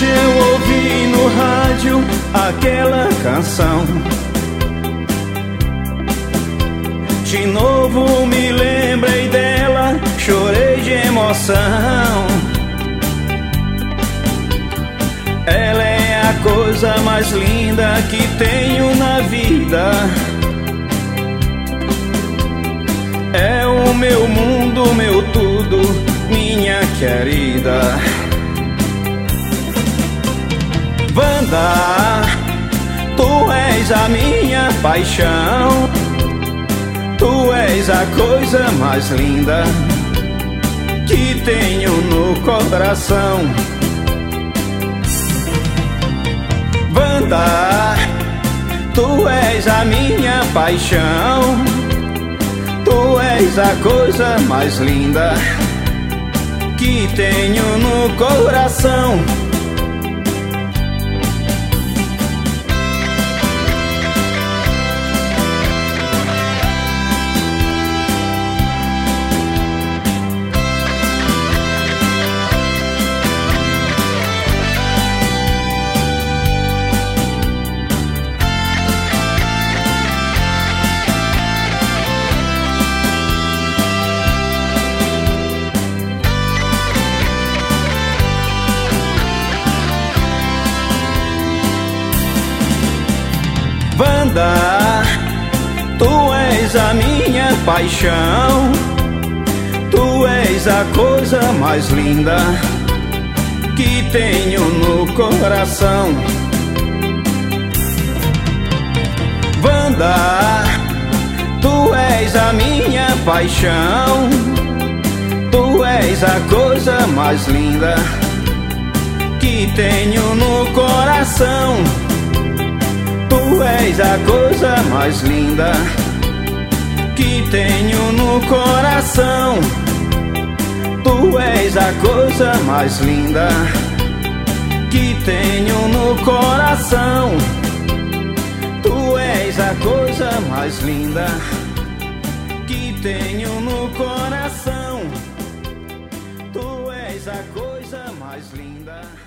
Hoje eu ouvi no rádio aquela canção. De novo me lembrei dela, chorei de emoção. Ela é a coisa mais linda que tenho na vida. É o meu mundo, meu tudo, minha querida. Wanda, tu és a minha paixão. Tu és a coisa mais linda que tenho no coração. Wanda, tu és a minha paixão. Tu és a coisa mais linda que tenho no coração. Wanda, tu és a minha paixão. Tu és a coisa mais linda que tenho no coração. Wanda, tu és a minha paixão. Tu és a coisa mais linda que tenho no coração. Tu és a coisa mais linda que tenho no coração. Tu és a coisa mais linda que tenho no coração. Tu és a coisa mais linda que tenho no coração. Tu és a coisa mais linda.